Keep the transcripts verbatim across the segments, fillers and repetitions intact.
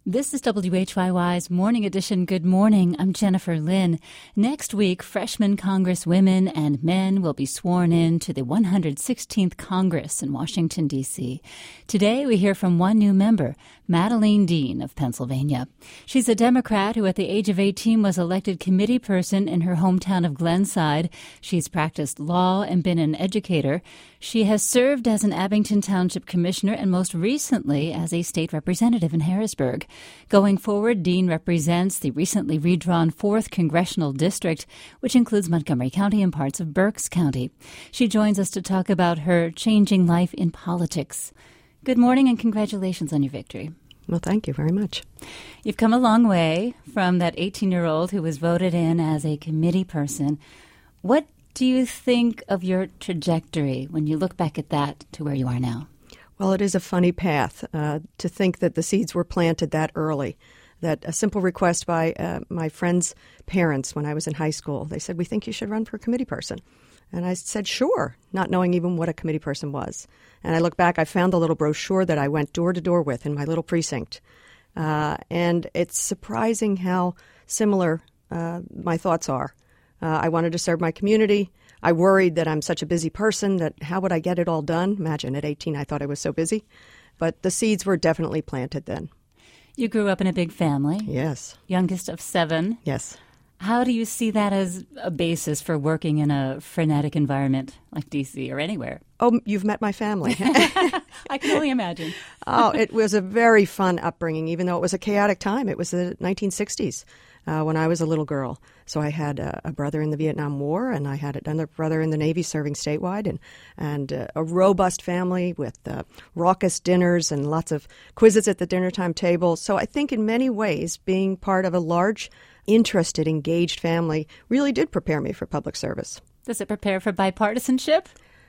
This is W H Y Y's Morning Edition. Good morning. I'm Jennifer Lynn. Next week, freshman Congresswomen and men will be sworn in to the one hundred sixteenth Congress in Washington, D C Today, we hear from one new member, Madeleine Dean of Pennsylvania. She's a Democrat who at the age of eighteen was elected committee person in her hometown of Glenside. She's practiced law and been an educator. She has served as an Abington Township Commissioner and most recently as a state representative in Harrisburg. Going forward, Dean represents the recently redrawn fourth Congressional District, which includes Montgomery County and parts of Berks County. She joins us to talk about her changing life in politics. Good morning and congratulations on your victory. Well, thank you very much. You've come a long way from that eighteen-year-old who was voted in as a committee person. What do you think of your trajectory when you look back at that to where you are now? Well, it is a funny path uh, to think that the seeds were planted that early, that a simple request by uh, my friend's parents when I was in high school, they said, we think you should run for committee person. And I said, sure, not knowing even what a committee person was. And I look back, I found the little brochure that I went door to door with in my little precinct. Uh, and it's surprising how similar uh, my thoughts are. Uh, I wanted to serve my community. I worried that I'm such a busy person that how would I get it all done? Imagine at eighteen, I thought I was so busy. But the seeds were definitely planted then. You grew up in a big family. Yes. Youngest of seven. Yes. How do you see that as a basis for working in a frenetic environment like D C or anywhere? Oh, you've met my family. I can only imagine. Oh, it was a very fun upbringing, even though it was a chaotic time. It was the nineteen sixties uh, when I was a little girl. So I had a, a brother in the Vietnam War, and I had another brother in the Navy serving statewide, and, and uh, a robust family with uh, raucous dinners and lots of quizzes at the dinner time table. So I think in many ways, being part of a large, interested, engaged family really did prepare me for public service. Does it prepare for bipartisanship?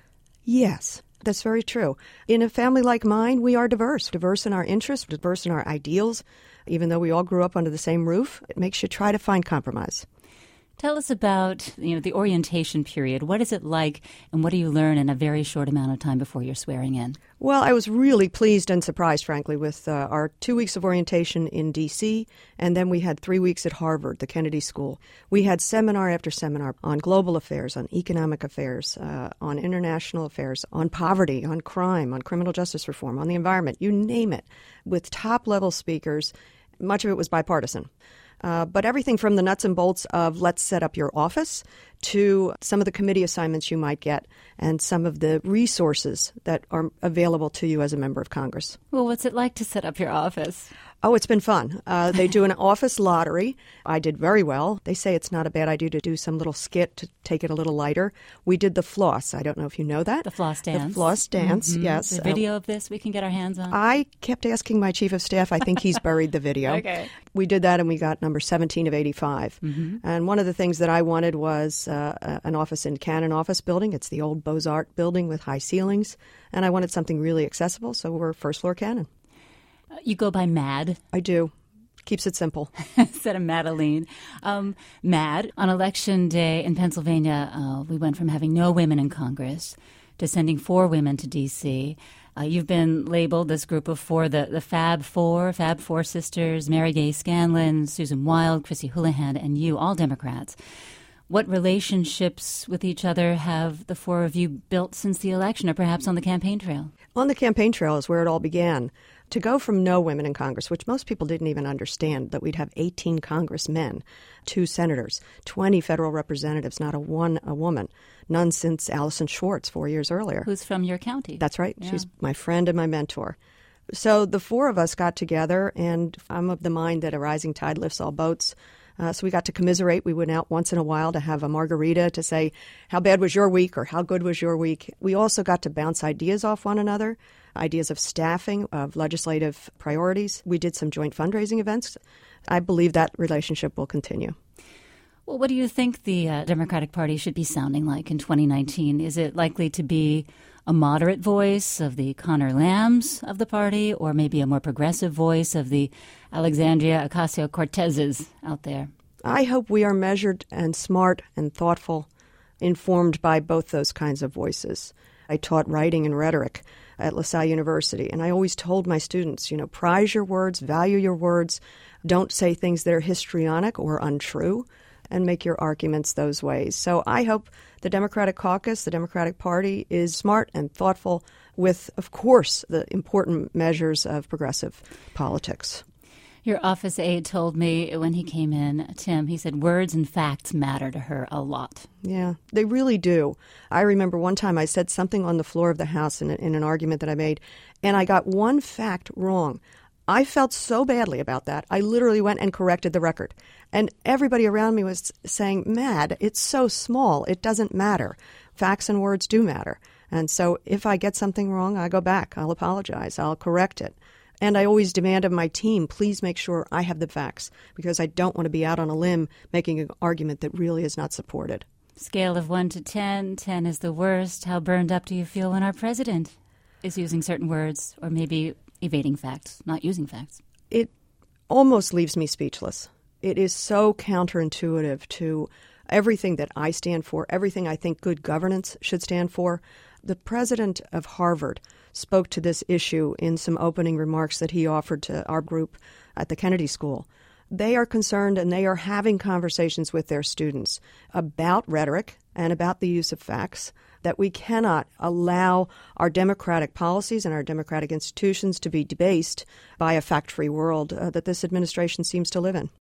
Yes, that's very true. In a family like mine, we are diverse, diverse in our interests, diverse in our ideals. Even though we all grew up under the same roof, it makes you try to find compromise. Tell us about, you know, the orientation period. What is it like, and what do you learn in a very short amount of time before you're swearing in? Well, I was really pleased and surprised, frankly, with uh, our two weeks of orientation in D C, and then we had three weeks at Harvard, the Kennedy School. We had seminar after seminar on global affairs, on economic affairs, uh, on international affairs, on poverty, on crime, on criminal justice reform, on the environment, you name it, with top-level speakers. Much of it was bipartisan. Uh, but everything from the nuts and bolts of let's set up your office to some of the committee assignments you might get and some of the resources that are available to you as a member of Congress. Well, what's it like to set up your office? Oh, it's been fun. Uh, they do an office lottery. I did very well. They say it's not a bad idea to do some little skit to take it a little lighter. We did the floss. I don't know if you know that. The floss dance. The floss dance, mm-hmm. yes. The video uh, of this we can get our hands on. I kept asking my chief of staff. I think he's buried the video. Okay. We did that and we got number seventeen of eighty-five. Mm-hmm. And one of the things that I wanted was uh, an office in Cannon Office Building. It's the old Beaux-Arts building with high ceilings. And I wanted something really accessible, so we're first floor Cannon. Uh, you go by Mad. I do. Keeps it simple. Instead of Madeleine. Um, Mad, on Election Day in Pennsylvania, uh, we went from having no women in Congress to sending four women to D C Uh, you've been labeled, this group of four, the, the Fab Four, Fab Four sisters, Mary Gay Scanlon, Susan Wild, Chrissy Houlihan, and you, all Democrats. What relationships with each other have the four of you built since the election, or perhaps on the campaign trail? On the campaign trail is where it all began. To go from no women in Congress, which most people didn't even understand, that we'd have eighteen congressmen, two senators, twenty federal representatives, not a one a woman, none since Allison Schwartz four years earlier. Who's from your county. That's right. Yeah. She's my friend and my mentor. So the four of us got together, and I'm of the mind that a rising tide lifts all boats. Uh, so we got to commiserate. We went out once in a while to have a margarita to say, how bad was your week or how good was your week? We also got to bounce ideas off one another, ideas of staffing, of legislative priorities. We did some joint fundraising events. I believe that relationship will continue. Well, what do you think the uh, Democratic Party should be sounding like in twenty nineteen? Is it likely to be a moderate voice of the Connor Lambs of the party, or maybe a more progressive voice of the Alexandria Ocasio-Cortezes out there? I hope we are measured and smart and thoughtful, informed by both those kinds of voices. I taught writing and rhetoric at LaSalle University, and I always told my students, you know, prize your words, value your words, don't say things that are histrionic or untrue, and make your arguments those ways. So I hope the Democratic caucus, the Democratic Party, is smart and thoughtful with, of course, the important measures of progressive politics. Your office aide told me when he came in, Tim, he said words and facts matter to her a lot. Yeah, they really do. I remember one time I said something on the floor of the House in, a, in an argument that I made, and I got one fact wrong. I felt so badly about that. I literally went and corrected the record. And everybody around me was saying, Mad, it's so small. It doesn't matter. Facts and words do matter. And so if I get something wrong, I go back. I'll apologize. I'll correct it. And I always demand of my team, please make sure I have the facts, because I don't want to be out on a limb making an argument that really is not supported. Scale of one to ten, ten is the worst. How burned up do you feel when our president is using certain words or maybe evading facts, not using facts? It almost leaves me speechless. It is so counterintuitive to everything that I stand for, everything I think good governance should stand for. The president of Harvard spoke to this issue in some opening remarks that he offered to our group at the Kennedy School. They are concerned and they are having conversations with their students about rhetoric and about the use of facts, that we cannot allow our democratic policies and our democratic institutions to be debased by a fact-free world uh, that this administration seems to live in.